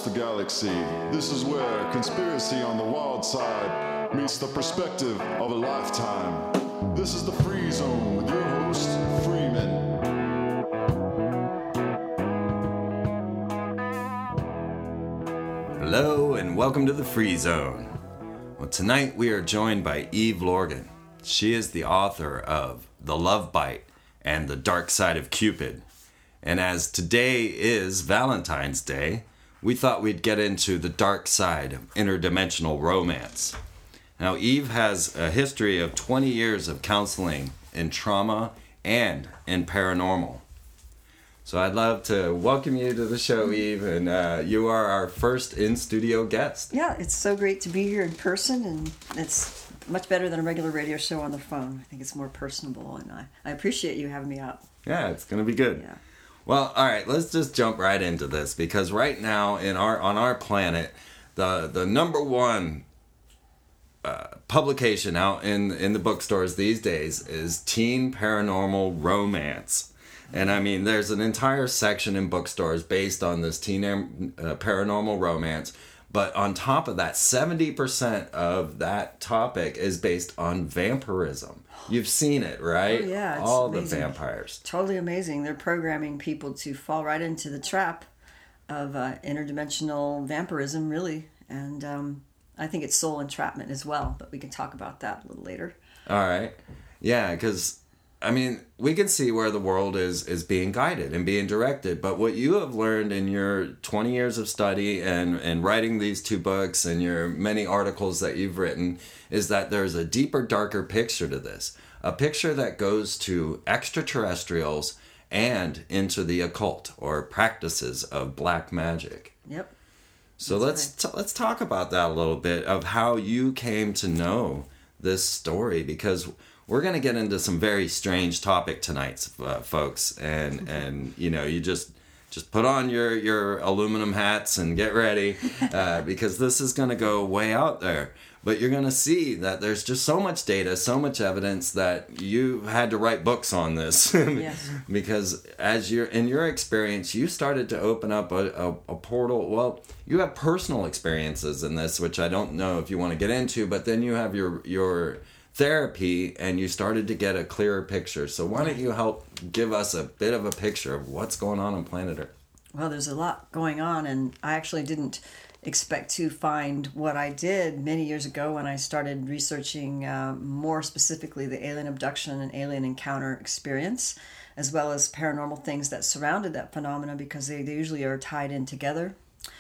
the galaxy. This is where conspiracy on the wild side meets the perspective of a lifetime. This is the Free Zone with your host, Freeman. Hello and welcome to the Free Zone. Well, tonight we are joined by Eve Lorgen. She is the author of The Love Bite and The Dark Side of Cupid. And as today is Valentine's Day, we thought we'd get into the dark side of interdimensional romance. Now, Eve has a history of 20 years of counseling in trauma and in paranormal. So I'd love to welcome you to the show, Eve, and you are our first in-studio guest. Yeah, it's so great to be here in person, and it's much better than a regular radio show on the phone. I think it's more personable, and I appreciate you having me out. Yeah, it's going to be good. Yeah. Well, all right, let's just jump right into this, because right now on our planet, the number one publication out in the bookstores these days is teen paranormal romance. And I mean, there's an entire section in bookstores based on this teen paranormal romance. But on top of that, 70% of that topic is based on vampirism. You've seen it, right? Oh, yeah. It's all amazing. The vampires. Totally amazing. They're programming people to fall right into the trap of interdimensional vampirism, really. And I think it's soul entrapment as well. But we can talk about that a little later. All right. Yeah, because I mean, we can see where the world is being guided and being directed, but what you have learned in your 20 years of study and writing these two books and your many articles that you've written is that there's a deeper, darker picture to this. A picture that goes to extraterrestrials and into the occult or practices of black magic. Yep. So let's talk about that a little bit, of how you came to know this story, because we're going to get into some very strange topic tonight, folks, and you know, you just put on your aluminum hats and get ready, because this is going to go way out there. But you're going to see that there's just so much data, so much evidence that you had to write books on this. Yes. Because in your experience, you started to open up a portal. Well, you have personal experiences in this, which I don't know if you want to get into, but then you have your therapy, and you started to get a clearer picture. So why don't you help give us a bit of a picture of what's going on Planet Earth? Well, there's a lot going on, and I actually didn't expect to find what I did many years ago when I started researching more specifically the alien abduction and alien encounter experience, as well as paranormal things that surrounded that phenomena, because they usually are tied in together.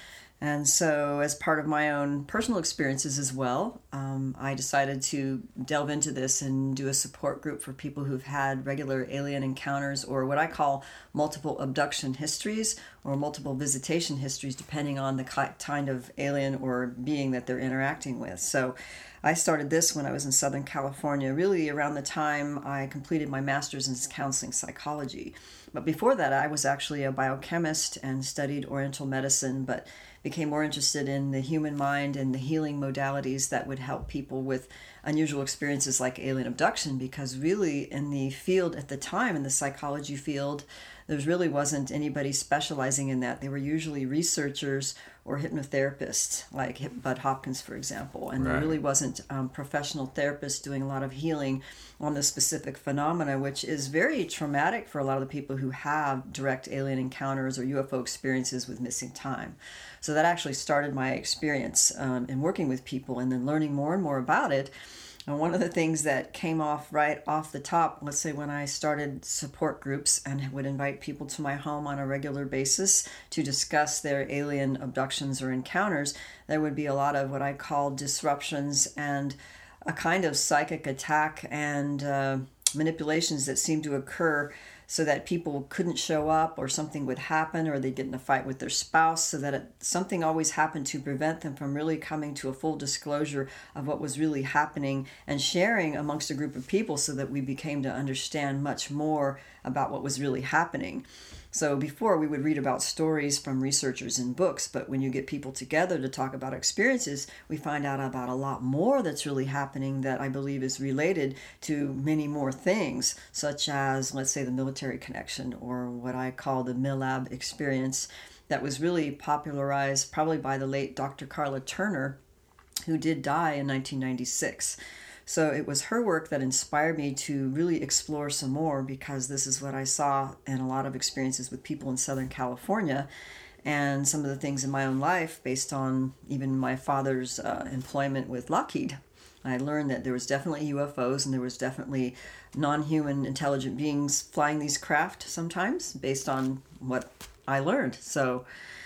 And so, as part of my own personal experiences as well, I decided to delve into this and do a support group for people who've had regular alien encounters, or what I call multiple abduction histories or multiple visitation histories, depending on the kind of alien or being that they're interacting with. So I started this when I was in Southern California, really around the time I completed my master's in counseling psychology. But before that, I was actually a biochemist and studied Oriental medicine, but became more interested in the human mind and the healing modalities that would help people with unusual experiences like alien abduction, because really in the field at the time, in the psychology field, there really wasn't anybody specializing in that. They were usually researchers or hypnotherapists, like Bud Hopkins, for example. And there really wasn't professional therapists doing a lot of healing on this specific phenomena, which is very traumatic for a lot of the people who have direct alien encounters or UFO experiences with missing time. So that actually started my experience in working with people and then learning more and more about it. And one of the things that came off right off the top, let's say when I started support groups and would invite people to my home on a regular basis to discuss their alien abductions or encounters, there would be a lot of what I call disruptions and a kind of psychic attack and manipulations that seemed to occur, so that people couldn't show up, or something would happen, or they'd get in a fight with their spouse, so that something always happened to prevent them from really coming to a full disclosure of what was really happening and sharing amongst a group of people, so that we became to understand much more about what was really happening. So before, we would read about stories from researchers in books, but when you get people together to talk about experiences, we find out about a lot more that's really happening that I believe is related to many more things, such as, let's say, the military connection, or what I call the MILAB experience, that was really popularized probably by the late Dr. Carla Turner, who did die in 1996. So it was her work that inspired me to really explore some more, because this is what I saw in a lot of experiences with people in Southern California, and some of the things in my own life based on even my father's employment with Lockheed. I learned that there was definitely UFOs and there was definitely non-human intelligent beings flying these craft sometimes, based on what I learned. So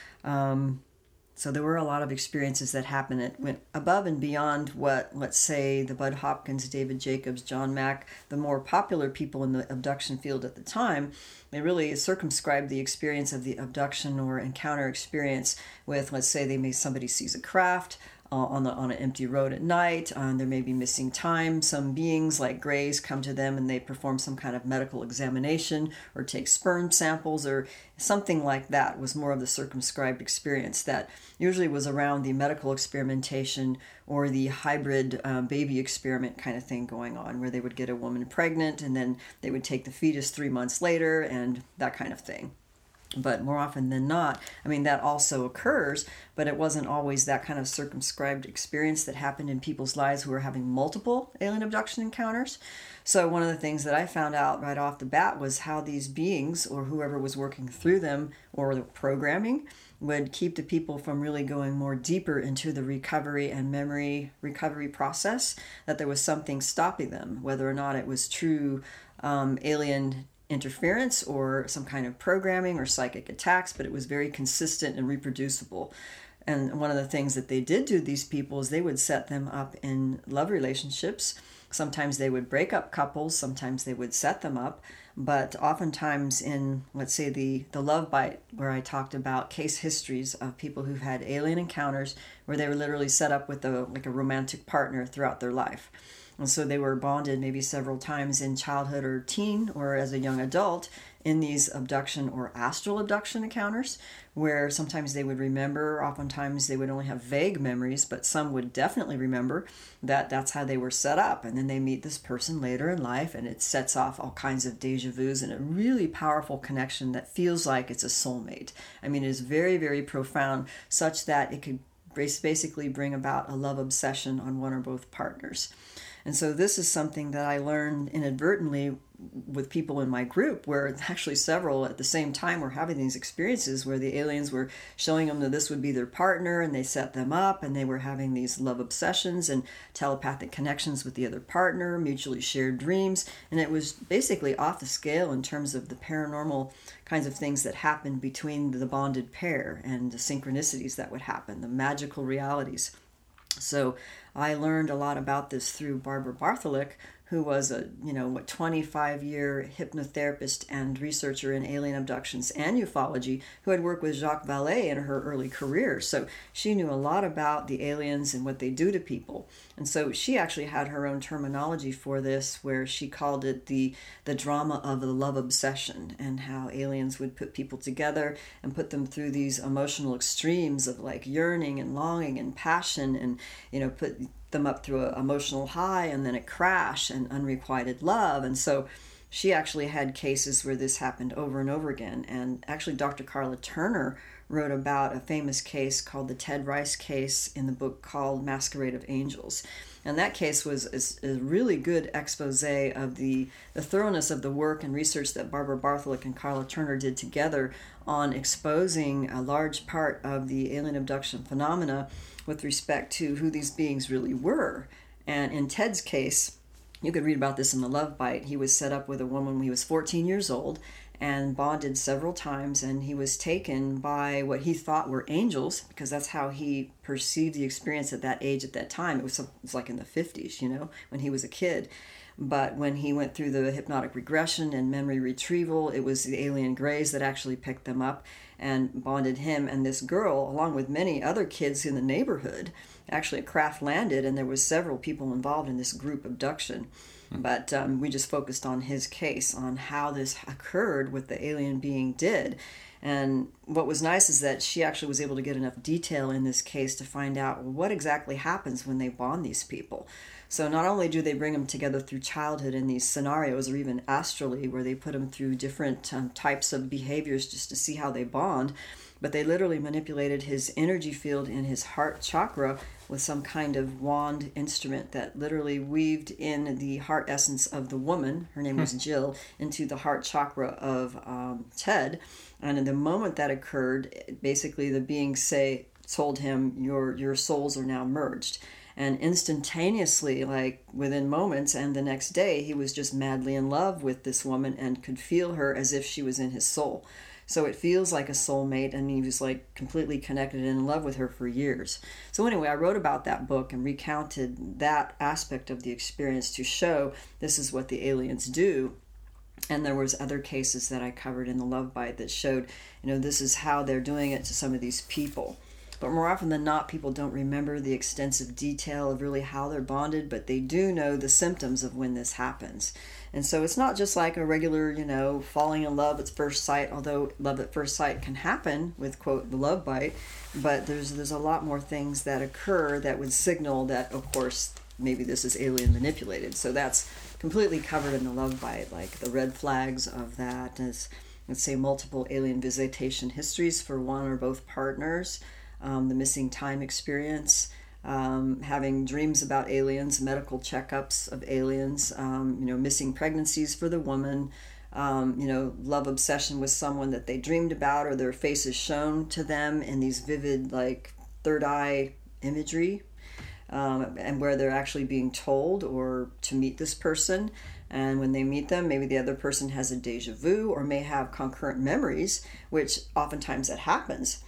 there were a lot of experiences that happened that went above and beyond what, let's say, the Bud Hopkins, David Jacobs, John Mack, the more popular people in the abduction field at the time. They really circumscribed the experience of the abduction or encounter experience with, let's say, somebody sees a craft on an empty road at night. There may be missing time. Some beings like Greys come to them and they perform some kind of medical examination or take sperm samples or something like that. Was more of the circumscribed experience that usually was around the medical experimentation or the hybrid baby experiment kind of thing going on, where they would get a woman pregnant and then they would take the fetus 3 months later and that kind of thing. But more often than not, that also occurs, but it wasn't always that kind of circumscribed experience that happened in people's lives who were having multiple alien abduction encounters. So one of the things that I found out right off the bat was how these beings, or whoever was working through them, or the programming, would keep the people from really going more deeper into the recovery and memory recovery process, that there was something stopping them, whether or not it was true alien interference or some kind of programming or psychic attacks, but it was very consistent and reproducible. And one of the things that they did to these people is they would set them up in love relationships. Sometimes they would break up couples, sometimes they would set them up, but oftentimes in, let's say, the Love Bite, where I talked about case histories of people who've had alien encounters where they were literally set up with a romantic partner throughout their life. And so they were bonded maybe several times in childhood or teen or as a young adult in these abduction or astral abduction encounters, where sometimes they would remember, oftentimes they would only have vague memories, but some would definitely remember that that's how they were set up. And then they meet this person later in life and it sets off all kinds of deja vus and a really powerful connection that feels like it's a soulmate. It is very, very profound, such that it could basically bring about a love obsession on one or both partners. And so this is something that I learned inadvertently with people in my group, where actually several at the same time were having these experiences where the aliens were showing them that this would be their partner and they set them up, and they were having these love obsessions and telepathic connections with the other partner, mutually shared dreams. And it was basically off the scale in terms of the paranormal kinds of things that happened between the bonded pair and the synchronicities that would happen, the magical realities. So I learned a lot about this through Barbara Bartholic, who was a 25-year hypnotherapist and researcher in alien abductions and ufology, who had worked with Jacques Vallée in her early career. So she knew a lot about the aliens and what they do to people. And so she actually had her own terminology for this, where she called it the drama of the love obsession, and how aliens would put people together and put them through these emotional extremes of like yearning and longing and passion, and put them up through an emotional high and then a crash and unrequited love. And so she actually had cases where this happened over and over again. And actually Dr. Carla Turner wrote about a famous case called the Ted Rice case in the book called Masquerade of Angels. And that case was a really good expose of the thoroughness of the work and research that Barbara Bartholic and Carla Turner did together on exposing a large part of the alien abduction phenomena with respect to who these beings really were. And in Ted's case, you could read about this in The Love Bite. He was set up with a woman when he was 14 years old and bonded several times, and he was taken by what he thought were angels, because that's how he perceived the experience at that age, at that time. It was like in the 50s, when he was a kid. But when he went through the hypnotic regression and memory retrieval, it was the alien Greys that actually picked them up and bonded him and this girl, along with many other kids in the neighborhood. Actually, a craft landed, and there was several people involved in this group abduction. But we just focused on his case, on how this occurred, what the alien being did. And what was nice is that she actually was able to get enough detail in this case to find out what exactly happens when they bond these people. So not only do they bring them together through childhood in these scenarios, or even astrally, where they put them through different types of behaviors just to see how they bond, but they literally manipulated his energy field in his heart chakra with some kind of wand instrument that literally weaved in the heart essence of the woman, her name was Jill, into the heart chakra of Ted. And in the moment that occurred, basically the beings told him, your souls are now merged. And instantaneously, like within moments and the next day, he was just madly in love with this woman and could feel her as if she was in his soul. So it feels like a soulmate, and he was like completely connected and in love with her for years. So anyway, I wrote about that book and recounted that aspect of the experience to show this is what the aliens do. And there was other cases that I covered in the Love Bite that showed, this is how they're doing it to some of these people. But more often than not, people don't remember the extensive detail of really how they're bonded, but they do know the symptoms of when this happens. And so it's not just like a regular, falling in love at first sight, although love at first sight can happen with, quote, the Love Bite, but there's a lot more things that occur that would signal that, of course, maybe this is alien manipulated. So that's completely covered in the Love Bite, like the red flags of that is, let's say, multiple alien visitation histories for one or both partners, the missing time experience, having dreams about aliens, medical checkups of aliens, missing pregnancies for the woman, love obsession with someone that they dreamed about or their face is shown to them in these vivid, like, third eye imagery, and where they're actually being told or to meet this person. And when they meet them, maybe the other person has a deja vu or may have concurrent memories, which oftentimes that happens.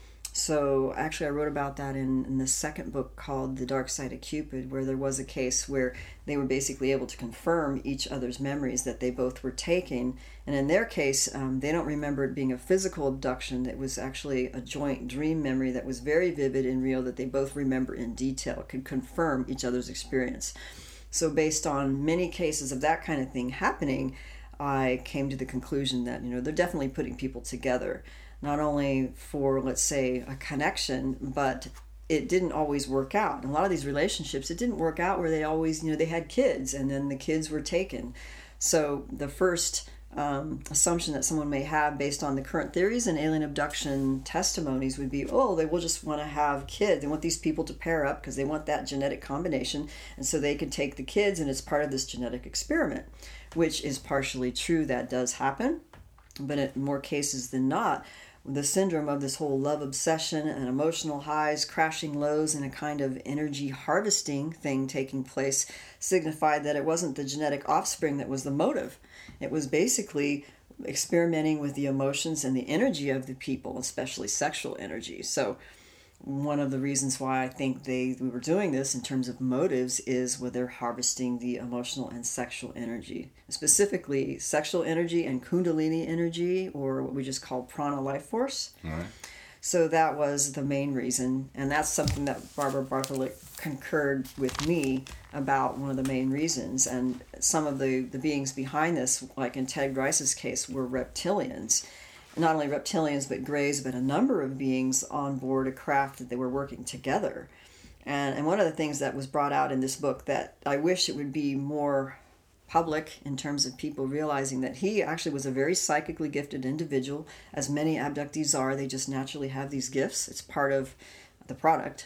So actually I wrote about that in the second book called The Dark Side of Cupid, where there was a case where they were basically able to confirm each other's memories that they both were taking. And in their case, they don't remember it being a physical abduction. It was actually a joint dream memory that was very vivid and real that they both remember in detail, could confirm each other's experience. So based on many cases of that kind of thing happening, I came to the conclusion that, they're definitely putting people together. Not only for, let's say, a connection, but it didn't always work out. In a lot of these relationships, it didn't work out where they always, they had kids and then the kids were taken. So the first assumption that someone may have based on the current theories and alien abduction testimonies would be, they will just want to have kids. They want these people to pair up because they want that genetic combination. And so they can take the kids and it's part of this genetic experiment, which is partially true. That does happen. But in more cases than not, the syndrome of this whole love obsession and emotional highs, crashing lows, and a kind of energy harvesting thing taking place signified that it wasn't the genetic offspring that was the motive. It was basically experimenting with the emotions and the energy of the people, especially sexual energy. So one of the reasons why I think we were doing this in terms of motives is where they're harvesting the emotional and sexual energy, specifically sexual energy and kundalini energy, or what we just call prana life force. All right. So that was the main reason, and that's something that Barbara Bartholik concurred with me about, one of the main reasons. And some of the beings behind this, like in Ted Grice's case, were reptilians. Not only reptilians, but greys, but a number of beings on board a craft that they were working together. And one of the things that was brought out in this book that I wish it would be more public in terms of people realizing that he actually was a very psychically gifted individual, as many abductees are. They just naturally have these gifts. It's part of the product.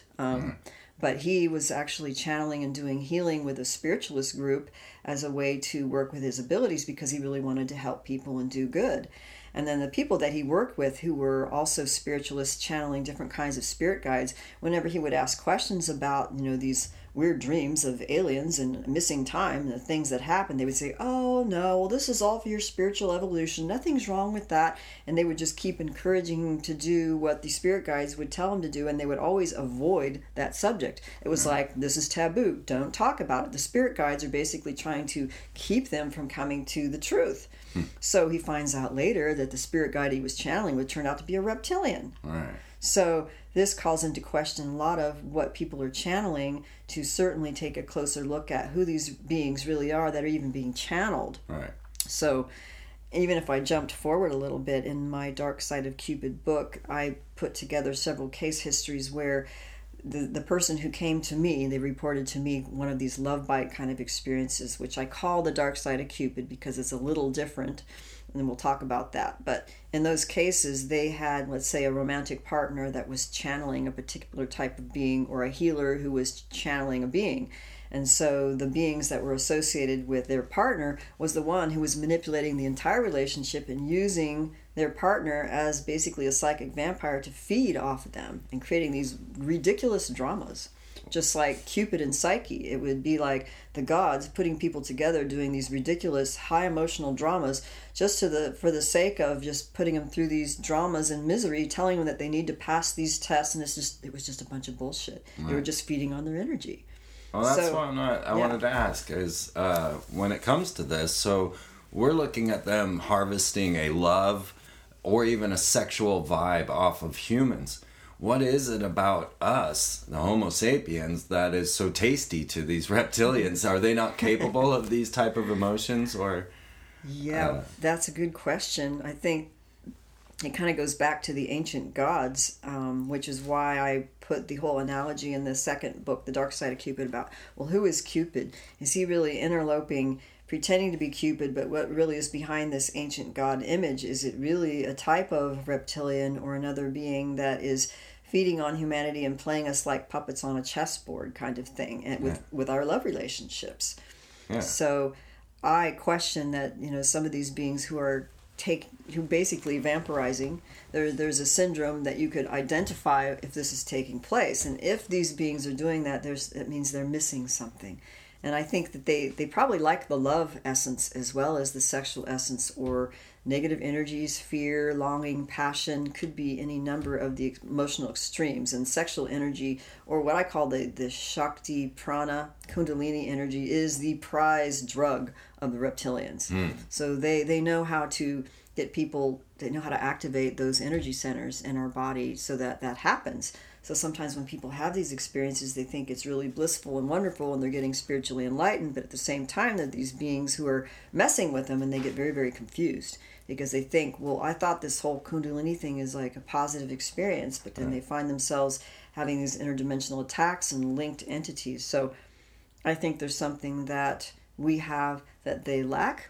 But he was actually channeling and doing healing with a spiritualist group as a way to work with his abilities because he really wanted to help people and do good. And then the people that he worked with who were also spiritualists channeling different kinds of spirit guides, whenever he would ask questions about, these weird dreams of aliens and missing time and the things that happen, they would say, oh, no, well, this is all for your spiritual evolution. Nothing's wrong with that. And they would just keep encouraging him to do what the spirit guides would tell him to do, and they would always avoid that subject. It was like, this is taboo. Don't talk about it. The spirit guides are basically trying to keep them from coming to the truth. So he finds out later that the spirit guide he was channeling would turn out to be a reptilian. Right. So this calls into question a lot of what people are channeling, to certainly take a closer look at who these beings really are that are even being channeled. Right. So even if I jumped forward a little bit, in my Dark Side of Cupid book, I put together several case histories where the person who came to me, they reported to me one of these love bite kind of experiences, which I call the Dark Side of Cupid because it's a little different. and we'll talk about that. But in those cases, they had, let's say, a romantic partner that was channeling a particular type of being, or a healer who was channeling a being. And so the beings that were associated with their partner was the one who was manipulating the entire relationship and using their partner as basically a psychic vampire to feed off of them and creating these ridiculous dramas. Just like Cupid and Psyche, it would be like the gods putting people together doing these ridiculous high emotional dramas just for the sake of just putting them through these dramas and misery, telling them that they need to pass these tests, and it was just a bunch of bullshit. Right. They were just feeding on their energy. Well, that's what I wanted to ask is when it comes to this, so we're looking at them harvesting a love or even a sexual vibe off of humans. What is it about us, the Homo sapiens, that is so tasty to these reptilians? Are they not capable of these type of emotions, or? Yeah, that's a good question. I think it kind of goes back to the ancient gods, which is why I put the whole analogy in the second book, The Dark Side of Cupid, about, well, who is Cupid? Is he really interloping, pretending to be Cupid, but what really is behind this ancient god image? Is it really a type of reptilian or another being that is feeding on humanity and playing us like puppets on a chessboard kind of thing, and with our love relationships? Yeah. So I question that, some of these beings who basically vampirizing, there's a syndrome that you could identify if this is taking place. And if these beings are doing that, it means they're missing something. And I think that they probably like the love essence as well as the sexual essence, or negative energies, fear, longing, passion, could be any number of the emotional extremes. And sexual energy, or what I call the Shakti, Prana, Kundalini energy, is the prize drug of the reptilians. So they know how to get people, they know how to activate those energy centers in our body so that happens. So sometimes when people have these experiences, they think it's really blissful and wonderful and they're getting spiritually enlightened, but at the same time, there are these beings who are messing with them, and they get very, very confused because they think, well, I thought this whole Kundalini thing is like a positive experience, but then they find themselves having these interdimensional attacks and linked entities. So I think there's something that we have that they lack.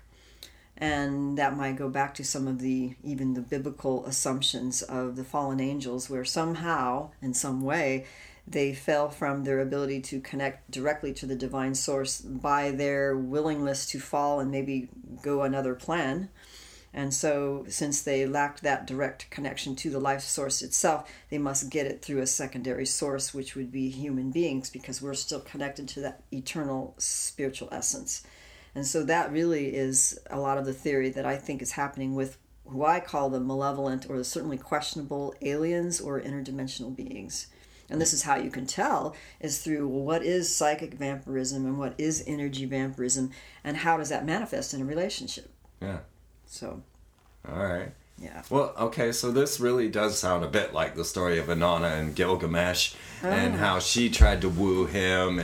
And that might go back to some of even the biblical assumptions of the fallen angels, where somehow, in some way, they fell from their ability to connect directly to the divine source by their willingness to fall and maybe go another plan. And so, since they lacked that direct connection to the life source itself, they must get it through a secondary source, which would be human beings, because we're still connected to that eternal spiritual essence. And so that really is a lot of the theory that I think is happening with who I call the malevolent, or certainly questionable, aliens or interdimensional beings. And this is how you can tell, is through, well, what is psychic vampirism and what is energy vampirism, and how does that manifest in a relationship? Yeah. So. All right. Yeah. Well, okay, so this really does sound a bit like the story of Inanna and Gilgamesh, and how she tried to woo him,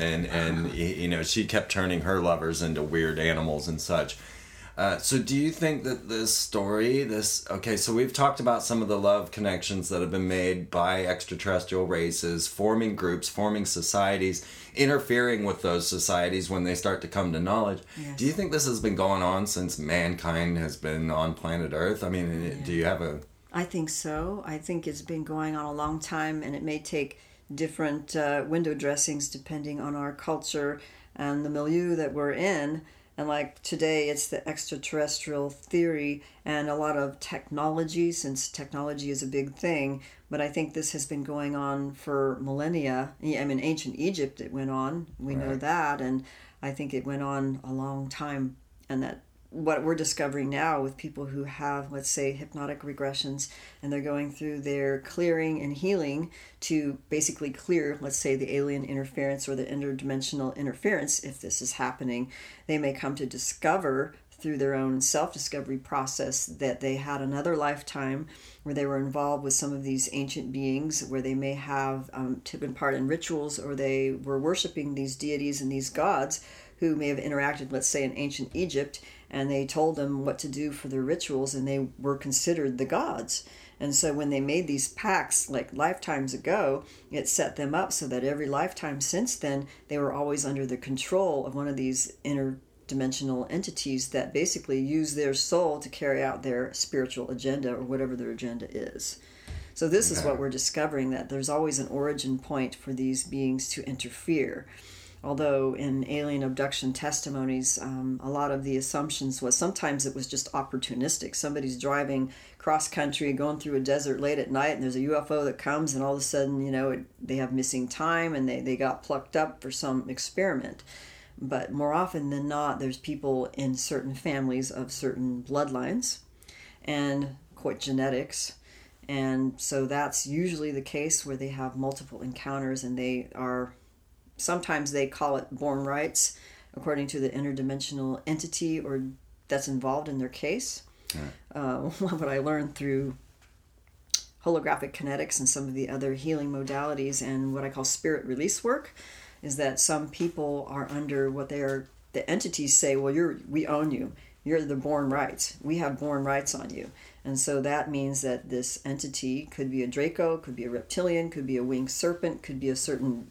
and she kept turning her lovers into weird animals and such. So do you think that this story, so we've talked about some of the love connections that have been made by extraterrestrial races, forming groups, forming societies, interfering with those societies when they start to come to knowledge. Yes. Do you think this has been going on since mankind has been on planet Earth? I mean, do you have a... I think so. I think it's been going on a long time, and it may take different window dressings depending on our culture and the milieu that we're in. And like today, it's the extraterrestrial theory and a lot of technology, since technology is a big thing. But I think this has been going on for millennia. I mean, ancient Egypt, it went on. We know that. And I think it went on a long time. And that what we're discovering now with people who have, let's say, hypnotic regressions, and they're going through their clearing and healing to basically clear, let's say, the alien interference or the interdimensional interference, if this is happening, they may come to discover through their own self-discovery process that they had another lifetime where they were involved with some of these ancient beings, where they may have taken part in rituals, or they were worshiping these deities and these gods who may have interacted, let's say, in ancient Egypt, and they told them what to do for their rituals, and they were considered the gods. And so when they made these pacts, like lifetimes ago, it set them up so that every lifetime since then, they were always under the control of one of these interdimensional entities that basically use their soul to carry out their spiritual agenda or whatever their agenda is. So this is what we're discovering, that there's always an origin point for these beings to interfere. Although in alien abduction testimonies, a lot of the assumptions was sometimes it was just opportunistic. Somebody's driving cross country, going through a desert late at night, and there's a UFO that comes, and all of a sudden, they have missing time, and they got plucked up for some experiment. But more often than not, there's people in certain families of certain bloodlines and quite genetics. And so that's usually the case where they have multiple encounters, and they are... Sometimes they call it born rights, according to the interdimensional entity or that's involved in their case. What I learned through holographic kinetics and some of the other healing modalities and what I call spirit release work is that some people are under what they are. The entities say, "Well, we own you. You're the born rights. We have born rights on you." And so that means that this entity could be a Draco, could be a reptilian, could be a winged serpent, could be a certain,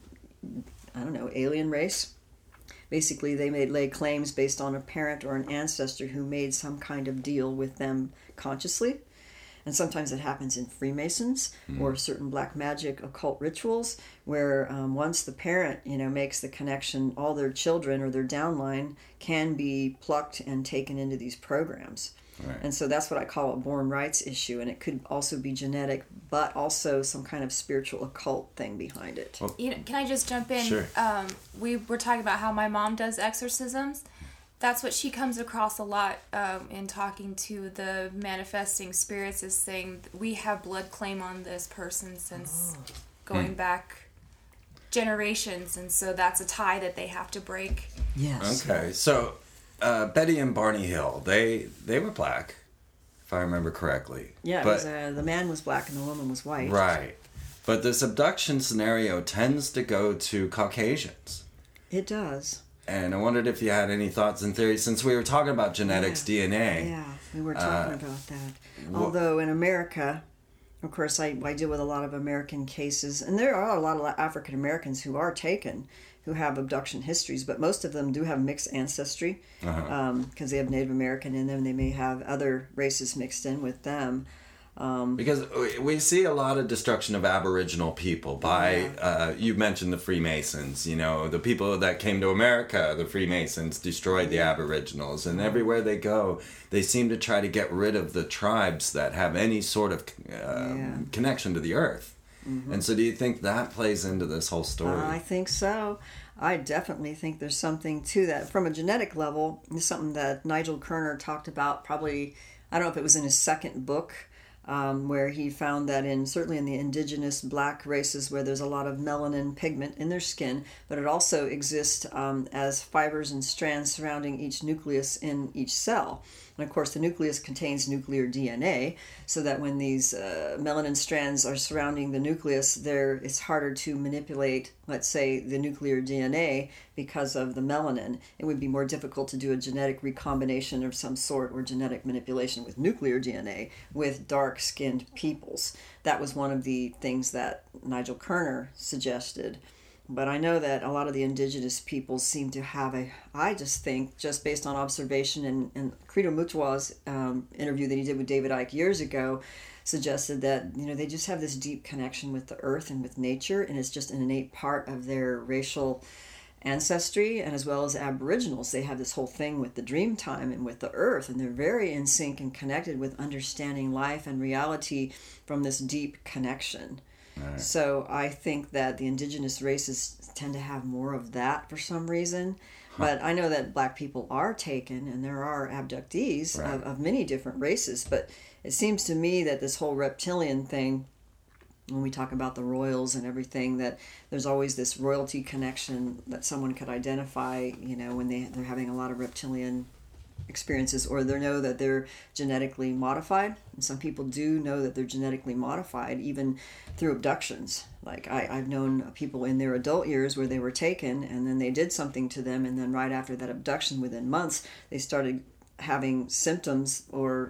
alien race. Basically, they may lay claims based on a parent or an ancestor who made some kind of deal with them consciously. And sometimes it happens in Freemasons or certain black magic occult rituals where once the parent, makes the connection, all their children or their downline can be plucked and taken into these programs. Right. And so that's what I call a born rights issue, and it could also be genetic, but also some kind of spiritual occult thing behind it. Well, can I just jump in? Sure. We were talking about how my mom does exorcisms. That's what she comes across a lot in talking to the manifesting spirits, is saying, we have blood claim on this person since going back generations, and so that's a tie that they have to break. Yes. Okay, so Betty and Barney Hill, they were black, if I remember correctly. Yeah, but, the man was black and the woman was white. Right. But this abduction scenario tends to go to Caucasians. It does. And I wondered if you had any thoughts and theories, since we were talking about genetics, DNA. Yeah, we were talking about that. Although in America, of course, I deal with a lot of American cases, and there are a lot of African Americans who are taken, who have abduction histories, but most of them do have mixed ancestry, because they have Native American in them. They may have other races mixed in with them. Because we see a lot of destruction of Aboriginal people by, you mentioned the Freemasons, the people that came to America, the Freemasons destroyed the Aboriginals, and everywhere they go, they seem to try to get rid of the tribes that have any sort of connection to the earth. Mm-hmm. And so do you think that plays into this whole story? I think so. I definitely think there's something to that. From a genetic level, it's something that Nigel Kerner talked about probably, I don't know if it was in his second book, where he found that certainly in the indigenous black races where there's a lot of melanin pigment in their skin, but it also exists as fibers and strands surrounding each nucleus in each cell. And of course the nucleus contains nuclear DNA, so that when these melanin strands are surrounding the nucleus, it's harder to manipulate, let's say, the nuclear DNA because of the melanin. It would be more difficult to do a genetic recombination of some sort or genetic manipulation with nuclear DNA with dark-skinned peoples. That was one of the things that Nigel Kerner suggested. But I know that a lot of the indigenous peoples seem to have I just think, just based on observation, and Credo Mutwa's interview that he did with David Icke years ago suggested that, they just have this deep connection with the earth and with nature, and it's just an innate part of their racial ancestry, and as well as Aboriginals. They have this whole thing with the dream time and with the earth, and they're very in sync and connected with understanding life and reality from this deep connection. Right. So I think that the indigenous races tend to have more of that for some reason. But I know that black people are taken, and there are abductees of many different races. But it seems to me that this whole reptilian thing, when we talk about the royals and everything, that there's always this royalty connection that someone could identify, when they're having a lot of reptilian experiences, or they know that they're genetically modified. And some people do know that they're genetically modified even through abductions. Like I've known people in their adult years where they were taken, and then they did something to them, and then right after that abduction, within months, they started having symptoms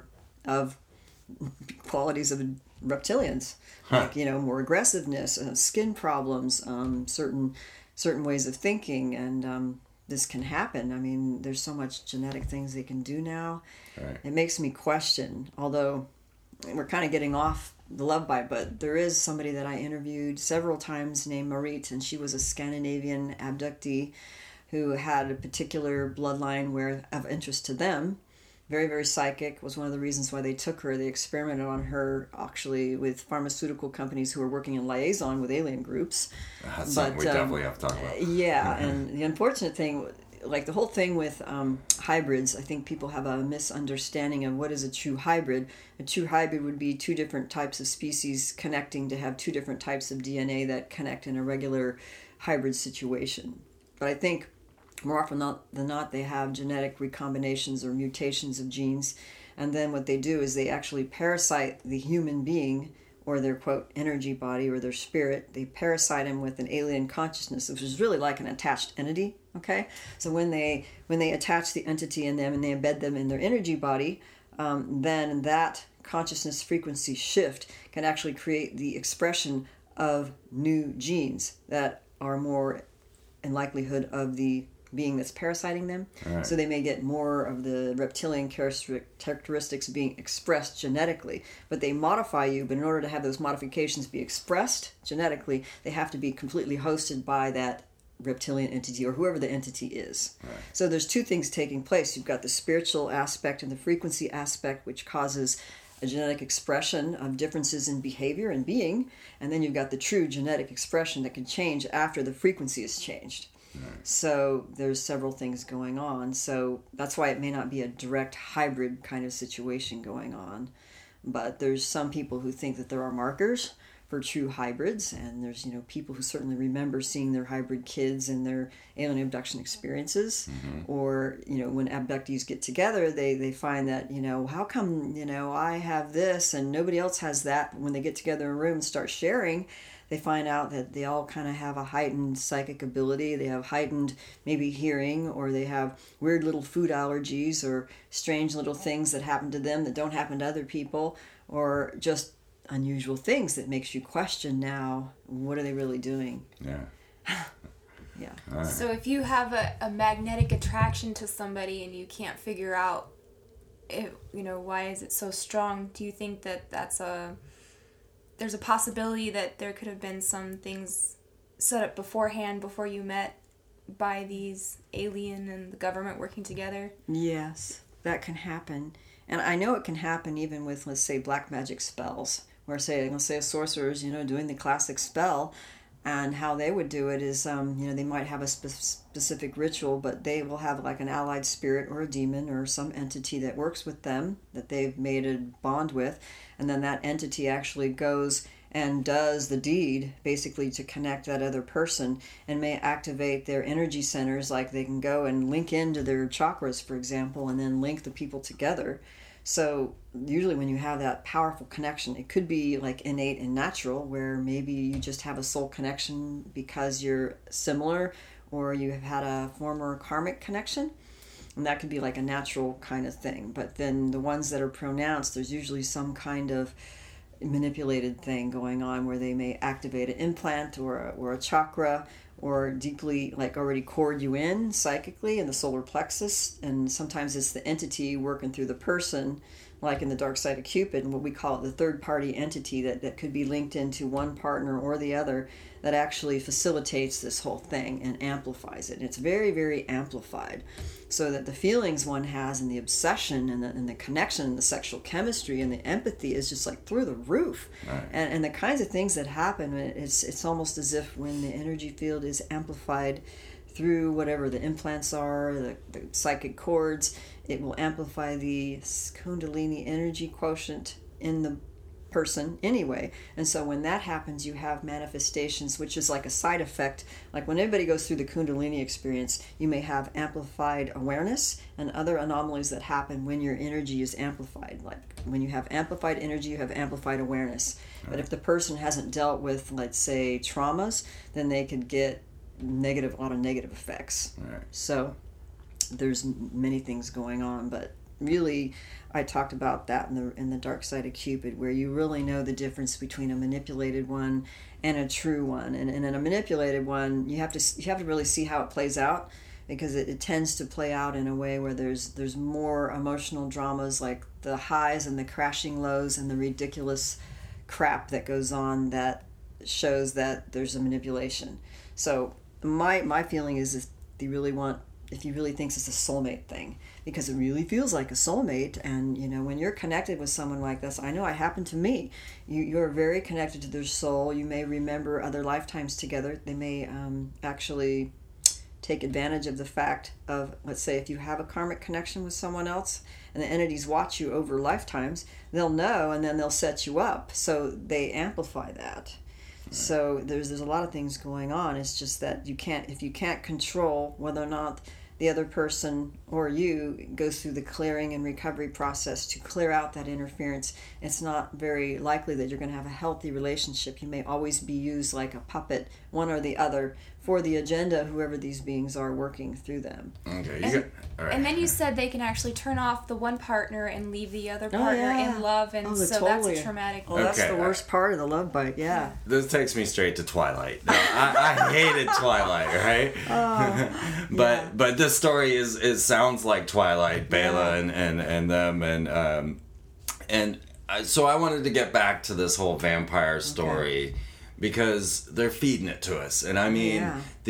of qualities of reptilians, like more aggressiveness, skin problems, certain ways of thinking, and this can happen. I mean, there's so much genetic things they can do now. Right. It makes me question, although we're kind of getting off the love bite, but there is somebody that I interviewed several times named Marit, and she was a Scandinavian abductee who had a particular bloodline where of interest to them. Very, very psychic, was one of the reasons why they took her. They experimented on her actually with pharmaceutical companies who were working in liaison with alien groups. That's something we definitely have to talk about. Yeah, and the unfortunate thing, like the whole thing with hybrids, I think people have a misunderstanding of what is a true hybrid. A true hybrid would be two different types of species connecting to have two different types of DNA that connect in a regular hybrid situation. But I think more often than not, they have genetic recombinations or mutations of genes. And then what they do is they actually parasite the human being or their, quote, energy body or their spirit. They parasite him with an alien consciousness, which is really like an attached entity, okay? So when they attach the entity in them and they embed them in their energy body, then that consciousness frequency shift can actually create the expression of new genes that are more in likelihood of the being that's parasiting them. Right. So they may get more of the reptilian characteristics being expressed genetically, but they modify you. But in order to have those modifications be expressed genetically, they have to be completely hosted by that reptilian entity or whoever the entity is. Right. So there's two things taking place. You've got the spiritual aspect and the frequency aspect, which causes a genetic expression of differences in behavior and being, and then you've got the true genetic expression that can change after the frequency is changed. Right. So there's several things going on. So that's why it may not be a direct hybrid kind of situation going on. But there's some people who think that there are markers for true hybrids, and there's people who certainly remember seeing their hybrid kids in their alien abduction experiences. Mm-hmm. Or when abductees get together, they find that how come I have this and nobody else has that. When they get together in a room and start sharing, they find out that they all kind of have a heightened psychic ability. They have heightened maybe hearing, or they have weird little food allergies or strange little things that happen to them that don't happen to other people, or just unusual things that makes you question now, what are they really doing? Yeah. Yeah. Right. So if you have a magnetic attraction to somebody and you can't figure out why is it so strong, do you think that there's a possibility that there could have been some things set up beforehand before you met by these alien and the government working together? Yes, that can happen. And I know it can happen even with, let's say, black magic spells, where let's say a sorcerer is, doing the classic spell, and how they would do it is, they might have a specific ritual, but they will have like an allied spirit or a demon or some entity that works with them that they've made a bond with, and then that entity actually goes and does the deed basically to connect that other person and may activate their energy centers. Like they can go and link into their chakras, for example, and then link the people together. So usually when you have that powerful connection, it could be like innate and natural, where maybe you just have a soul connection because you're similar, or you have had a former karmic connection, and that could be like a natural kind of thing. But then the ones that are pronounced, there's usually some kind of manipulated thing going on where they may activate an implant or a chakra, or deeply like already cord you in psychically in the solar plexus. And sometimes it's the entity working through the person, like in the Dark Side of Cupid, and what we call it the third party entity that could be linked into one partner or the other, that actually facilitates this whole thing and amplifies it. And it's very, very amplified, so that the feelings one has and the obsession and the connection and the sexual chemistry and the empathy is just like through the roof. Right. And the kinds of things that happen, it's almost as if when the energy field is amplified through whatever the implants are, the psychic cords, it will amplify the Kundalini energy quotient in the person anyway. And so when that happens, you have manifestations, which is like a side effect. Like when everybody goes through the Kundalini experience, you may have amplified awareness and other anomalies that happen when your energy is amplified. Like when you have amplified energy, you have amplified awareness. Right. But if the person hasn't dealt with, let's say, traumas, then they could get a lot of negative effects. Right. So there's many things going on, but really I talked about that in the Dark Side of Cupid, where you really know the difference between a manipulated one and a true one. And in a manipulated one, you have to really see how it plays out, because it tends to play out in a way where there's more emotional dramas, like the highs and the crashing lows and the ridiculous crap that goes on that shows that there's a manipulation. So my feeling is if you really think it's a soulmate thing, because it really feels like a soulmate. And when you're connected with someone like this, I know it happened to me. You're very connected to their soul. You may remember other lifetimes together. They may actually take advantage of the fact of, let's say, if you have a karmic connection with someone else and the entities watch you over lifetimes, they'll know, and then they'll set you up. So they amplify that. So there's a lot of things going on. It's just that if you can't control whether or not the other person or you goes through the clearing and recovery process to clear out that interference, it's not very likely that you're going to have a healthy relationship. You may always be used like a puppet, one or the other, for the agenda of whoever these beings are working through them. Okay. All right. And then you said they can actually turn off the one partner and leave the other partner in love, and so totally. That's a traumatic. Oh, that's the worst part of the love bite. Yeah. This takes me straight to Twilight. No, I hated Twilight, right? But this story is sounds like Twilight, Bela and them, and so I wanted to get back to this whole vampire story. Okay. Because they're feeding it to us, and I mean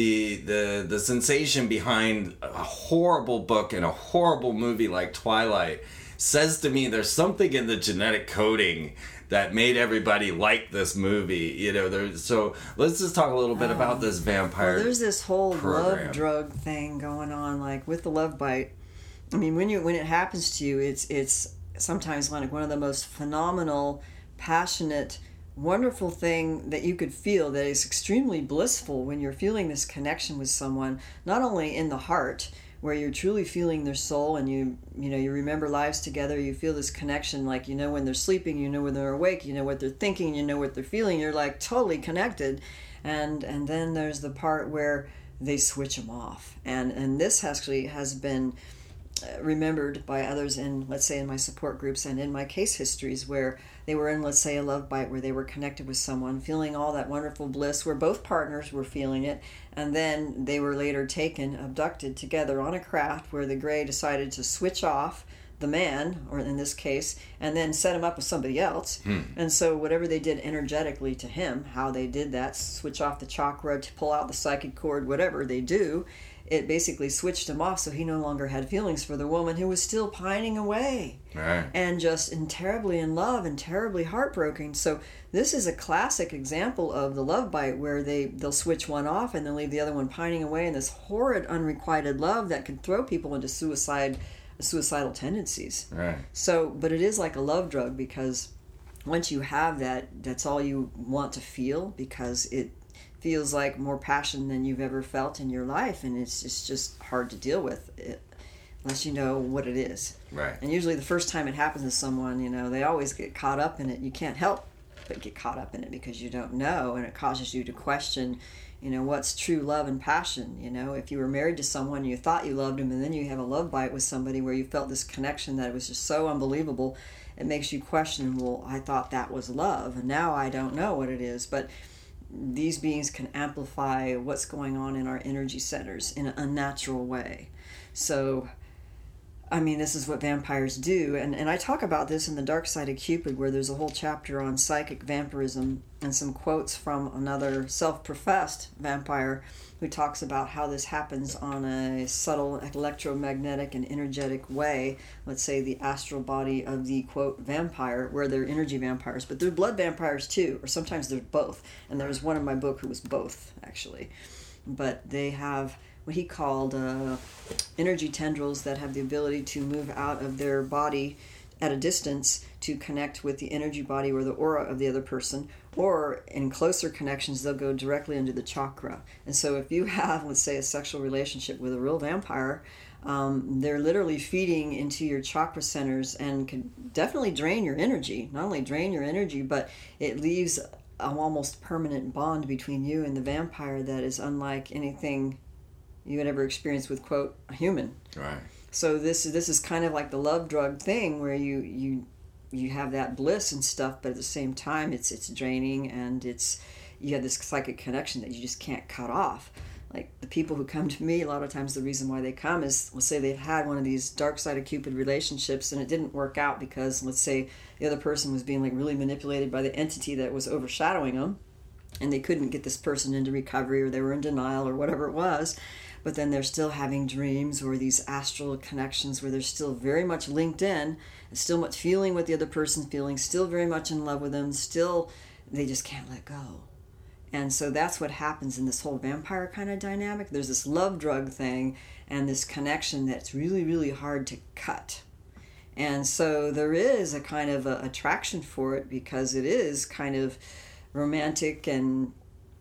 the sensation behind a horrible book and a horrible movie like Twilight says to me there's something in the genetic coding that made everybody like this movie. So let's just talk a little bit about this vampire. Well, there's this whole program. Love drug thing going on, like with the love bite. I mean, when it happens to you, it's sometimes like one of the most phenomenal, passionate, wonderful thing that you could feel, that is extremely blissful when you're feeling this connection with someone, not only in the heart where you're truly feeling their soul, and you remember lives together, you feel this connection, like when they're sleeping, when they're awake, what they're thinking, what they're feeling, you're like totally connected. And then there's the part where they switch them off, and this actually has been remembered by others in, let's say, in my support groups and in my case histories, where they were in, let's say, a love bite where they were connected with someone, feeling all that wonderful bliss, where both partners were feeling it, and then they were later abducted together on a craft where the Grey decided to switch off the man, or in this case, and then set him up with somebody else. And so whatever they did energetically to him, how they did that, switch off the chakra, to pull out the psychic cord, whatever they do, it basically switched him off, so he no longer had feelings for the woman who was still pining away. Right. And just terribly in love and terribly heartbroken. So this is a classic example of the love bite, where they'll switch one off and then leave the other one pining away in this horrid unrequited love that can throw people into suicidal tendencies. Right. So, but it is like a love drug, because once you have that, that's all you want to feel, because it feels like more passion than you've ever felt in your life, and it's just hard to deal with it unless you know what it is. Right. And usually the first time it happens to someone, they always get caught up in it. You can't help but get caught up in it because you don't know, and it causes you to question, what's true love and passion. If you were married to someone, you thought you loved him, and then you have a love bite with somebody where you felt this connection that it was just so unbelievable, it makes you question, well, I thought that was love, and now I don't know what it is. But these beings can amplify what's going on in our energy centers in an unnatural way. So, I mean, this is what vampires do. And I talk about this in The Dark Side of Cupid, where there's a whole chapter on psychic vampirism and some quotes from another self-professed vampire who talks about how this happens on a subtle electromagnetic and energetic way. Let's say the astral body of the, quote, vampire, where they're energy vampires, but they're blood vampires too, or sometimes they're both. And there's one in my book who was both, actually. But they have what he called energy tendrils that have the ability to move out of their body at a distance to connect with the energy body or the aura of the other person, or in closer connections, they'll go directly into the chakra. And so if you have, let's say, a sexual relationship with a real vampire, they're literally feeding into your chakra centers and can definitely drain your energy. Not only drain your energy, but it leaves an almost permanent bond between you and the vampire that is unlike anything you had ever experienced with, quote, a human. Right. So this is kind of like the love drug thing, where you have that bliss and stuff, but at the same time it's draining, and you have this psychic connection that you just can't cut off. like the people who come to me, a lot of times the reason why they come is, let's say they've had one of these dark side of Cupid relationships and it didn't work out because, let's say, the other person was being like really manipulated by the entity that was overshadowing them, and they couldn't get this person into recovery, or they were in denial, or whatever it was. But then they're still having dreams or these astral connections where they're still very much linked in, and still much feeling what the other person's feeling, still very much in love with them, still they just can't let go. And so that's what happens in this whole vampire kind of dynamic. There's this love drug thing and this connection that's really, really hard to cut. And so there is a kind of a attraction for it because it is kind of romantic and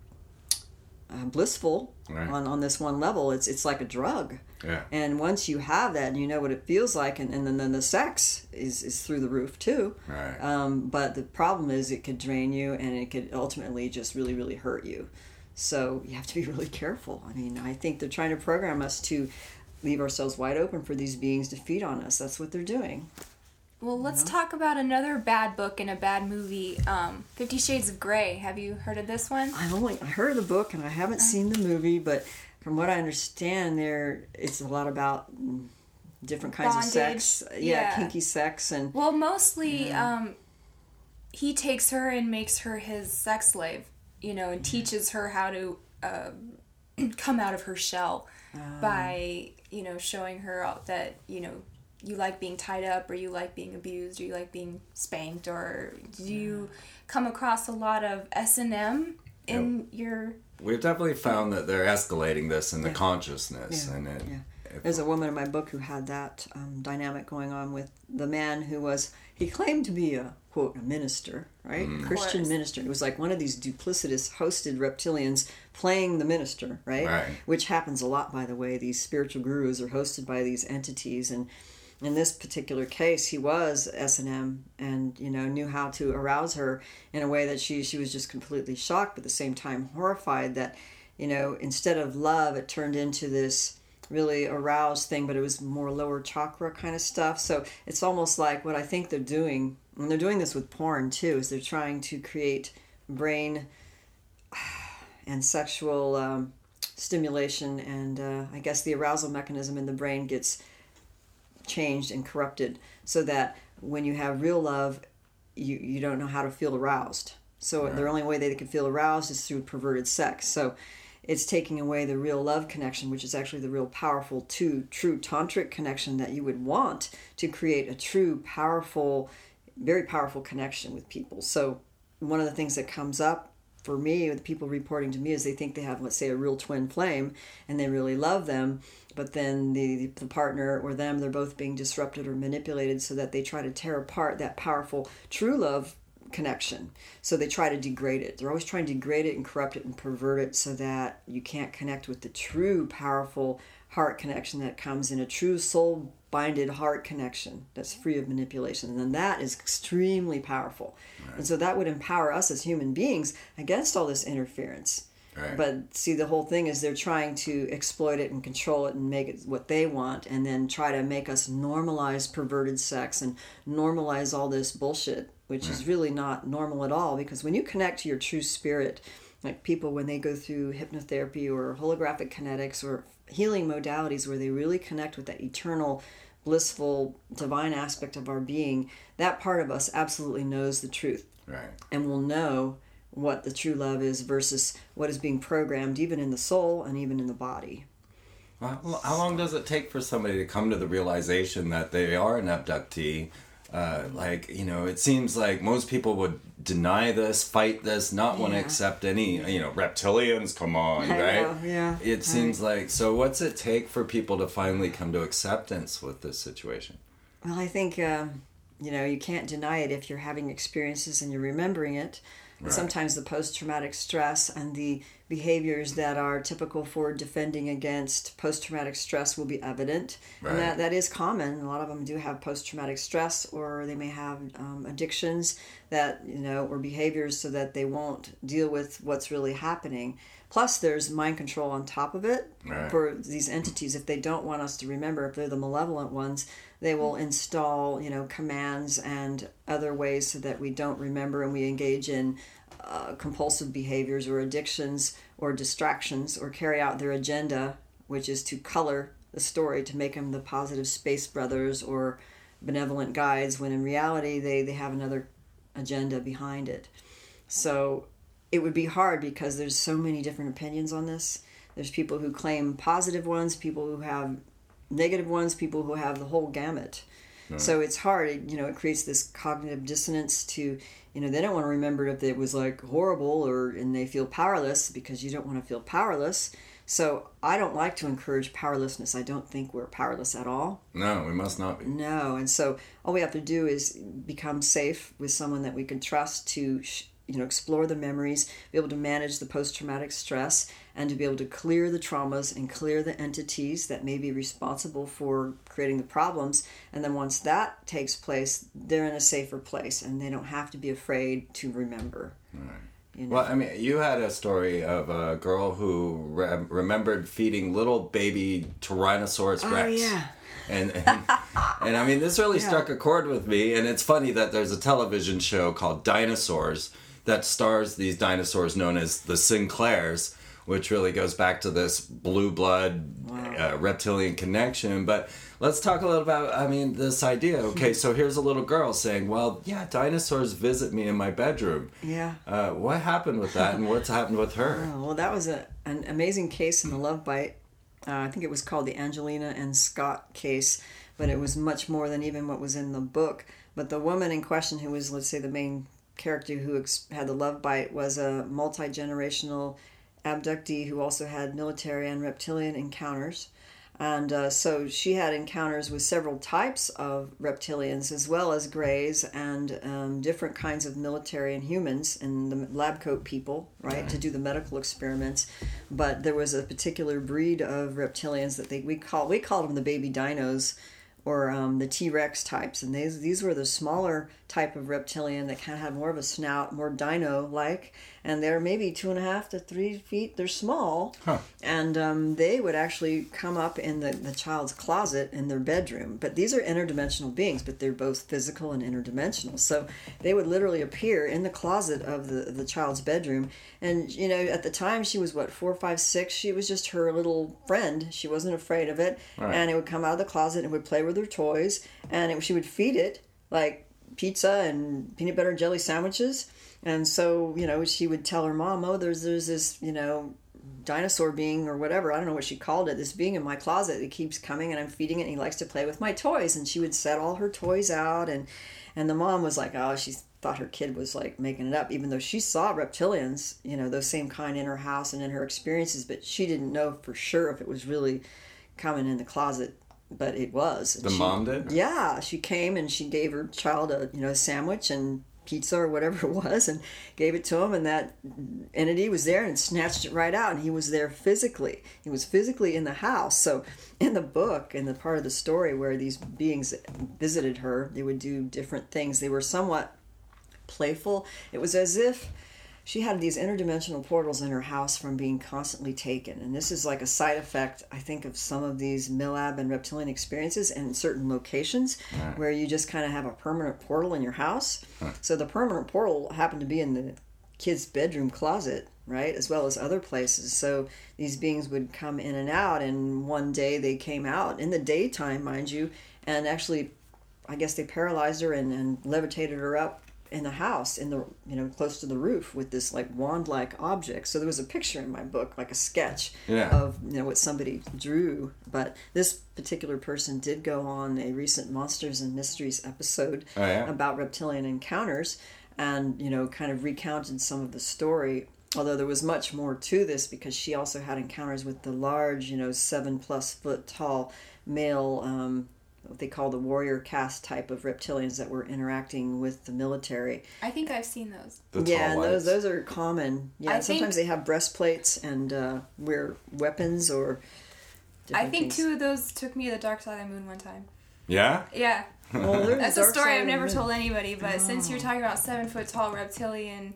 blissful on this one level. It's like a drug. Yeah. And once you have that and you know what it feels like, and then the sex is through the roof too. Right. But the problem is it could drain you and it could ultimately just really, really hurt you. So you have to be really careful. I mean, I think they're trying to program us to leave ourselves wide open for these beings to feed on us. That's what they're doing. Well, let's talk about another bad book and a bad movie, 50 Shades of Grey. Have you heard of this one? I heard of the book and I haven't seen the movie, but from what I understand, it's a lot about different kinds Bondage. of sex. Yeah, kinky sex. And well, mostly he takes her and makes her his sex slave, and teaches her how to come out of her shell by, showing her that, you like being tied up, or you like being abused, or you like being spanked, or do you come across a lot of S&M in your... We've definitely found that they're escalating this in the consciousness. Yeah. And There's a woman in my book who had that dynamic going on with the man who he claimed to be a, quote, a minister, right? Christian minister. It was like one of these duplicitous hosted reptilians playing the minister, right? Which happens a lot, by the way. These spiritual gurus are hosted by these entities, and in this particular case, he was S&M and, knew how to arouse her in a way that she was just completely shocked, but at the same time horrified that, instead of love, it turned into this really aroused thing, but it was more lower chakra kind of stuff. So it's almost like what I think they're doing, and they're doing this with porn too, is they're trying to create brain and sexual stimulation, and I guess the arousal mechanism in the brain gets changed and corrupted so that when you have real love, you don't know how to feel aroused. So the only way they can feel aroused is through perverted sex. So it's taking away the real love connection, which is actually the real powerful, true tantric connection that you would want to create a true, powerful, very powerful connection with people. So one of the things that comes up for me with people reporting to me is they think they have, let's say, a real twin flame and they really love them, but then the partner or them, they're both being disrupted or manipulated so that they try to tear apart that powerful true love connection. So they try to degrade it. They're always trying to degrade it and corrupt it and pervert it so that you can't connect with the true powerful heart connection that comes in a true soul binded heart connection that's free of manipulation. And then that is extremely powerful. Right. And so that would empower us as human beings against all this interference. Right. But see, the whole thing is they're trying to exploit it and control it and make it what they want, and then try to make us normalize perverted sex and normalize all this bullshit, which is really not normal at all. Because when you connect to your true spirit, like people when they go through hypnotherapy or holographic kinetics or healing modalities where they really connect with that eternal, blissful, divine aspect of our being, that part of us absolutely knows the truth. Right. And will know what the true love is versus what is being programmed even in the soul and even in the body. Well, how long does it take for somebody to come to the realization that they are an abductee? It seems like most people would deny this, fight this, not want to accept any, reptilians, come on, right? Yeah. It seems like, so what's it take for people to finally come to acceptance with this situation? Well, I think, you can't deny it if you're having experiences and you're remembering it. Right. Sometimes the post-traumatic stress and the behaviors that are typical for defending against post-traumatic stress will be evident. Right. And that is common. A lot of them do have post-traumatic stress, or they may have addictions that, or behaviors so that they won't deal with what's really happening. Plus, there's mind control on top of it for these entities. If they don't want us to remember, if they're the malevolent ones, they will install, commands and other ways so that we don't remember and we engage in compulsive behaviors or addictions or distractions or carry out their agenda, which is to color the story to make them the positive space brothers or benevolent guides, when in reality they have another agenda behind it. So it would be hard because there's so many different opinions on this. There's people who claim positive ones, people who have negative ones, people who have the whole gamut. Right. So it's hard, it creates this cognitive dissonance to, they don't want to remember if it was like horrible and they feel powerless, because you don't want to feel powerless. So I don't like to encourage powerlessness. I don't think we're powerless at all. No, we must not be. No, and so all we have to do is become safe with someone that we can trust to explore the memories, be able to manage the post-traumatic stress, and to be able to clear the traumas and clear the entities that may be responsible for creating the problems. And then once that takes place, they're in a safer place and they don't have to be afraid to remember. Right. Well, I mean, you had a story of a girl who remembered feeding little baby Tyrannosaurus Rex. Oh, yeah. And I mean, this really struck a chord with me. And it's funny that there's a television show called Dinosaurs that stars these dinosaurs known as the Sinclairs, which really goes back to this blue blood reptilian connection. But let's talk a little about, this idea. Okay, so here's a little girl saying, well, yeah, dinosaurs visit me in my bedroom. Yeah. What happened with that, and what's happened with her? Oh, well, that was an amazing case in the Love Bite. I think it was called the Angelina and Scott case, but it was much more than even what was in the book. But the woman in question, who was, let's say, the main character who had the Love Bite, was a multi-generational abductee who also had military and reptilian encounters. And so she had encounters with several types of reptilians, as well as greys and different kinds of military and humans and the lab coat people, right, to do the medical experiments. But there was a particular breed of reptilians that we called them the baby dinos, or the T-Rex types, and these were the smaller type of reptilian that kind of had more of a snout, more dino-like, and they're maybe 2.5 to 3 feet. They're small, and they would actually come up in the child's closet in their bedroom. But these are interdimensional beings, but they're both physical and interdimensional. So they would literally appear in the closet of the child's bedroom. And, at the time she was, 4, 5, 6, she was just her little friend. She wasn't afraid of it. Right. And it would come out of the closet and would play with her toys, and she would feed it, like, pizza and peanut butter and jelly sandwiches. And so, she would tell her mom, oh, there's this, dinosaur being or whatever, I don't know what she called it, this being in my closet that keeps coming and I'm feeding it and he likes to play with my toys. And she would set all her toys out, and the mom was like, oh, she thought her kid was like making it up, even though she saw reptilians, those same kind in her house and in her experiences, but she didn't know for sure if it was really coming in the closet. But it was. The mom did? Yeah. She came and she gave her child a sandwich and pizza or whatever it was, and gave it to him, and that entity was there and snatched it right out, and he was there physically. He was physically in the house. So in the book, in the part of the story where these beings visited her, they would do different things. They were somewhat playful. It was as if she had these interdimensional portals in her house from being constantly taken. And this is like a side effect, I think, of some of these MILAB and reptilian experiences in certain locations where you just kind of have a permanent portal in your house. So the permanent portal happened to be in the kid's bedroom closet, right, as well as other places. So these beings would come in and out, and one day they came out in the daytime, mind you, and actually, I guess they paralyzed her and levitated her up in the house, in the close to the roof, with this like wand-like object. So there was a picture in my book, like a sketch of what somebody drew. But this particular person did go on a recent Monsters and Mysteries episode about reptilian encounters, and kind of recounted some of the story. Although there was much more to this, because she also had encounters with the large, 7+ foot tall male, what they call the warrior caste type of reptilians that were interacting with the military. I think I've seen those. And those are common. Yeah, sometimes they have breastplates and wear weapons or different things. 2 of those took me to the dark side of the moon one time. Yeah? Yeah. Well, that's a story I've never told anybody, but since you're talking about 7 foot tall reptilian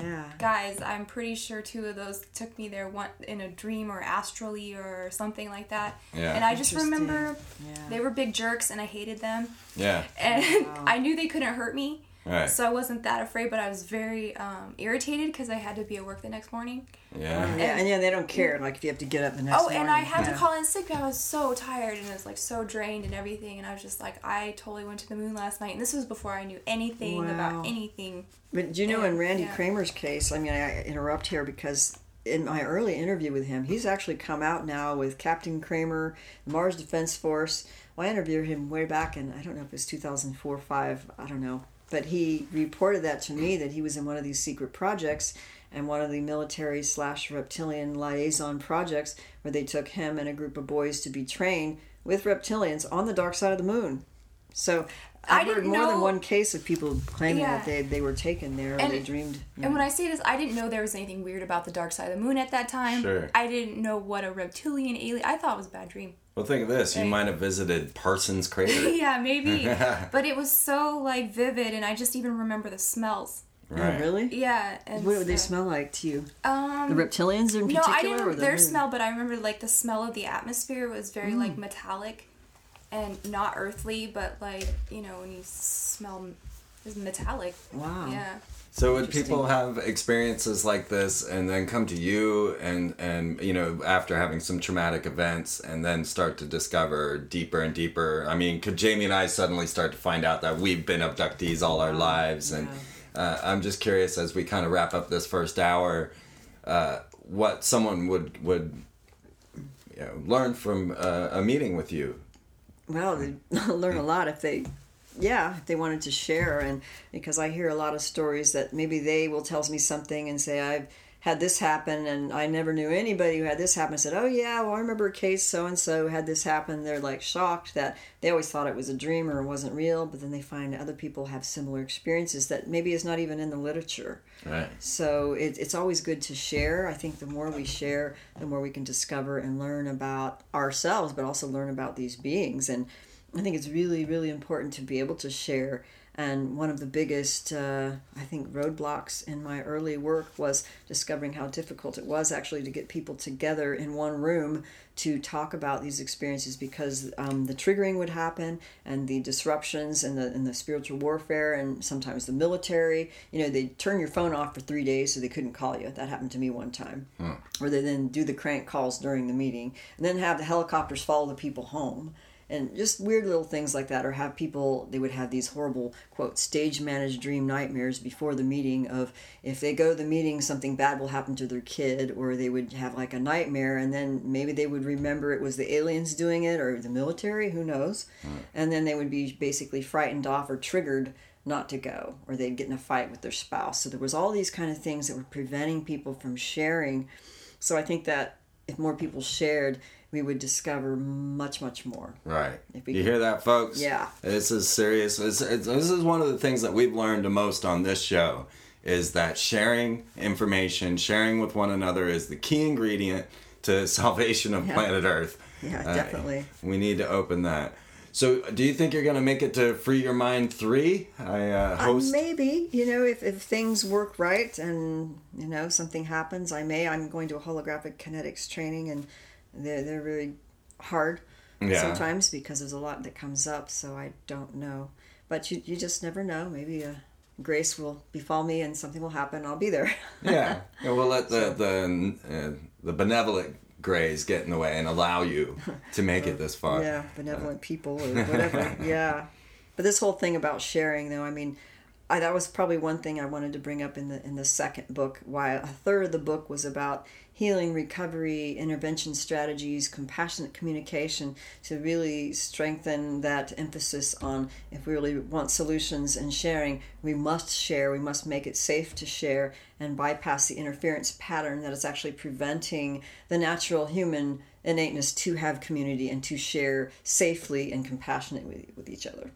guys, I'm pretty sure 2 of those took me there, one in a dream or astrally or something like that. And I just remember they were big jerks and I hated them. And I knew they couldn't hurt me, Right. So I wasn't that afraid, but I was very irritated because I had to be at work the next morning. Yeah. And they don't care, like, if you have to get up the next morning. And I had to call in sick because I was so tired and I was, like, so drained and everything. And I was just like, I totally went to the moon last night. And this was before I knew anything about anything. But do you know, in Randy Kramer's case, I mean, I interrupt here because in my early interview with him, he's actually come out now with Captain Kramer, Mars Defense Force. Well, I interviewed him way back in, I don't know if it was 2004 or 5, I don't know. But he reported that to me, that he was in one of these secret projects, and one of the military/reptilian liaison projects where they took him and a group of boys to be trained with reptilians on the dark side of the moon. So I've heard more than one case of people claiming that they were taken there, or they dreamed. And when I say this, I didn't know there was anything weird about the dark side of the moon at that time. Sure. I didn't know what a reptilian alien... I thought it was a bad dream. Well, think of this. You might have visited Parsons Crater. Yeah, maybe. But it was so, like, vivid, and I just even remember the smells. Right. Oh, really? Yeah. And what would they smell like to you? The reptilians in particular? No, I didn't remember their smell, but I remember, like, the smell of the atmosphere was very, like, metallic and not earthly, but, like, you know, when you smell, it's metallic. Wow. Yeah. So would people have experiences like this and then come to you and you know, after having some traumatic events, and then start to discover deeper and deeper? I mean, could Jamie and I suddenly start to find out that we've been abductees all our lives? And I'm just curious, as we kind of wrap up this first hour, what someone would you know, learn from a meeting with you. Well, they learn a lot if they wanted to share. And because I hear a lot of stories that maybe they will tell me something and say, I've had this happen and I never knew anybody who had this happen. I said, oh yeah, well I remember a case so-and-so had this happen. They're like shocked that they always thought it was a dream or it wasn't real, but then they find other people have similar experiences that maybe is not even in the literature. Right. So it's always good to share. I think the more we share, the more we can discover and learn about ourselves, but also learn about these beings. And I think it's really, really important to be able to share. And one of the biggest, I think, roadblocks in my early work was discovering how difficult it was actually to get people together in one room to talk about these experiences, because the triggering would happen and the disruptions and the spiritual warfare and sometimes the military. You know, they'd turn your phone off for 3 days so they couldn't call you. That happened to me one time. Or they then do the crank calls during the meeting and then have the helicopters follow the people home. And just weird little things like that, or have people, they would have these horrible, quote, stage-managed dream nightmares before the meeting of if they go to the meeting, something bad will happen to their kid, or they would have like a nightmare, and then maybe they would remember it was the aliens doing it, or the military, who knows, and then they would be basically frightened off or triggered not to go, or they'd get in a fight with their spouse. So there was all these kind of things that were preventing people from sharing. So I think that if more people shared, we would discover much, much more. Right. You hear that, folks? Yeah. This is serious. This is one of the things that we've learned the most on this show, is that sharing information, sharing with one another is the key ingredient to salvation of planet Earth. Yeah, definitely. We need to open that. So, do you think you're going to make it to Free Your Mind 3? I host. Maybe, you know, if things work right and, you know, something happens, I may. I'm going to a holographic kinetics training, and they're really hard sometimes because there's a lot that comes up, so I don't know. But you just never know. Maybe grace will befall me and something will happen. I'll be there. Yeah. We'll let the benevolent grays get in the way and allow you to make it this far. Yeah, benevolent people or whatever. Yeah. But this whole thing about sharing, though, I mean, that was probably one thing I wanted to bring up in the second book, why a third of the book was about healing, recovery, intervention strategies, compassionate communication, to really strengthen that emphasis on, if we really want solutions and sharing, we must share, we must make it safe to share and bypass the interference pattern that is actually preventing the natural human innateness to have community and to share safely and compassionately with each other.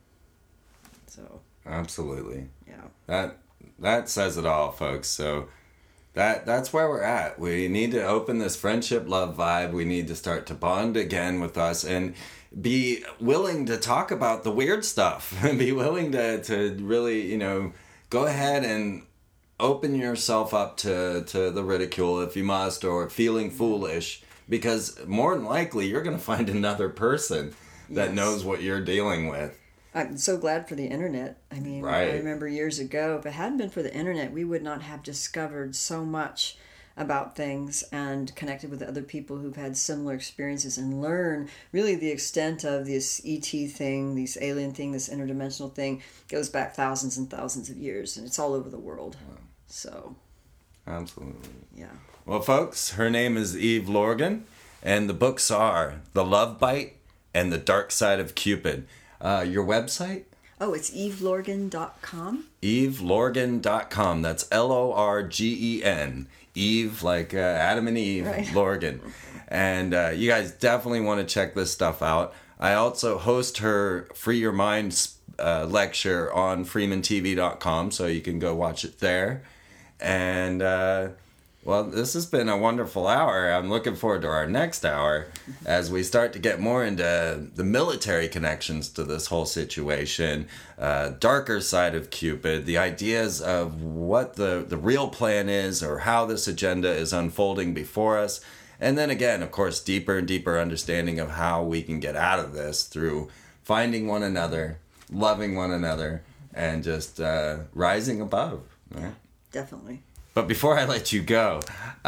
So absolutely. Yeah. That says it all, folks. So that's where we're at. We need to open this friendship love vibe. We need to start to bond again with us and be willing to talk about the weird stuff and be willing to really, you know, go ahead and open yourself up to the ridicule if you must, or feeling foolish, because more than likely you're going to find another person that knows what you're dealing with. I'm so glad for the internet. I mean, Right. I remember years ago, if it hadn't been for the internet, we would not have discovered so much about things and connected with other people who've had similar experiences and learn really the extent of this ET thing, this alien thing, this interdimensional thing goes back thousands and thousands of years, and it's all over the world. So, Absolutely. yeah. Well, folks, her name is Eve Lorgen, and the books are The Love Bite and The Dark Side of Cupid. Your website? Oh, it's evelorgen.com. evelorgen.com. That's Lorgen. Eve, like Adam and Eve, Right. Lorgen. And you guys definitely want to check this stuff out. I also host her Free Your Mind lecture on freemantv.com, so you can go watch it there. And, well, this has been a wonderful hour. I'm looking forward to our next hour as we start to get more into the military connections to this whole situation, darker side of Cupid, the ideas of what the real plan is or how this agenda is unfolding before us. And then again, of course, deeper and deeper understanding of how we can get out of this through finding one another, loving one another, and just rising above. Right? Definitely. But before I let you go,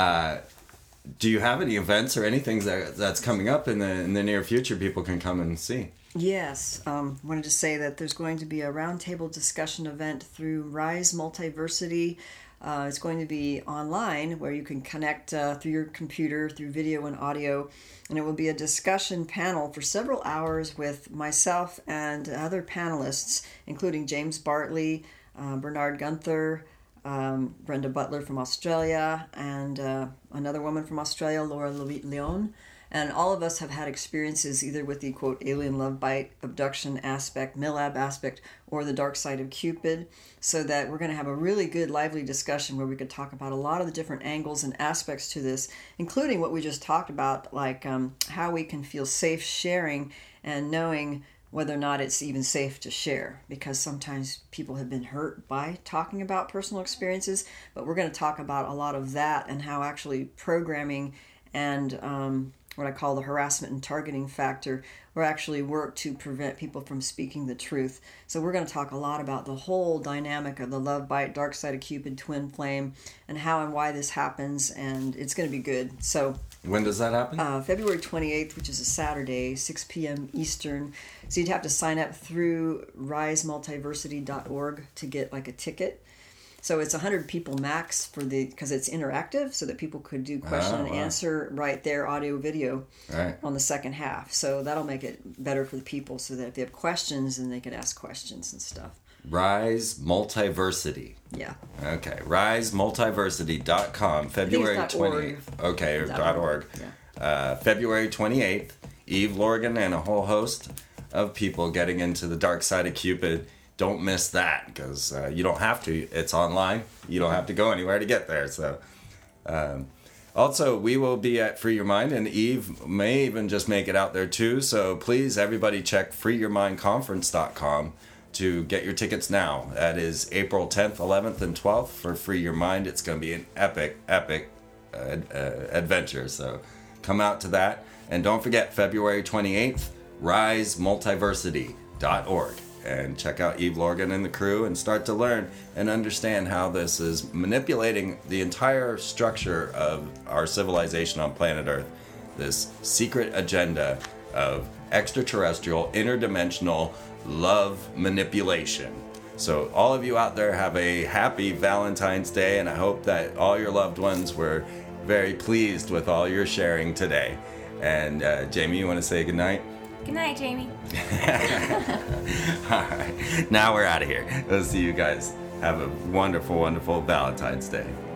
do you have any events or anything that's coming up in the near future people can come and see? Yes, wanted to say that there's going to be a roundtable discussion event through Rise Multiversity. It's going to be online where you can connect through your computer, through video and audio, and it will be a discussion panel for several hours with myself and other panelists, including James Bartley, Bernard Gunther, Brenda Butler from Australia, and another woman from Australia, Laura Leon. And all of us have had experiences either with the, quote, alien love bite, abduction aspect, MILAB aspect, or the dark side of Cupid, so that we're going to have a really good, lively discussion where we could talk about a lot of the different angles and aspects to this, including what we just talked about, like how we can feel safe sharing and knowing whether or not it's even safe to share, because sometimes people have been hurt by talking about personal experiences, but we're going to talk about a lot of that and how actually programming and what I call the harassment and targeting factor will actually work to prevent people from speaking the truth. So we're going to talk a lot about the whole dynamic of the love bite, dark side of Cupid, twin flame, and how and why this happens, and it's going to be good. So when does that happen? February 28th, which is a Saturday, 6 p.m. Eastern. So you'd have to sign up through risemultiversity.org to get like a ticket. So it's 100 people max because it's interactive, so that people could do question and answer right there, audio, video, on the second half. So that'll make it better for the people, so that if they have questions, then they could ask questions and stuff. Rise Multiversity. Yeah. Okay. RiseMultiversity.com. February 28th. Okay, or .org. Yeah. February 28th. Eve Lorgen and a whole host of people getting into the dark side of Cupid. Don't miss that, because you don't have to. It's online. You don't have to go anywhere to get there. So, also, we will be at Free Your Mind, and Eve may even just make it out there too. So please, everybody, check freeyourmindconference.com to get your tickets now. That is April 10th, 11th, and 12th for Free Your Mind. It's going to be an epic adventure. So come out to that. And don't forget, February 28th, risemultiversity.org. And check out Eve Lorgen and the crew and start to learn and understand how this is manipulating the entire structure of our civilization on planet Earth. This secret agenda of extraterrestrial, interdimensional love manipulation. So all of you out there, have a happy Valentine's Day, and I hope that all your loved ones were very pleased with all your sharing today. And Jamie, you want to say goodnight? Good night, Jamie. All right. Now we're out of here. We'll see you guys. Have a wonderful, wonderful Valentine's Day.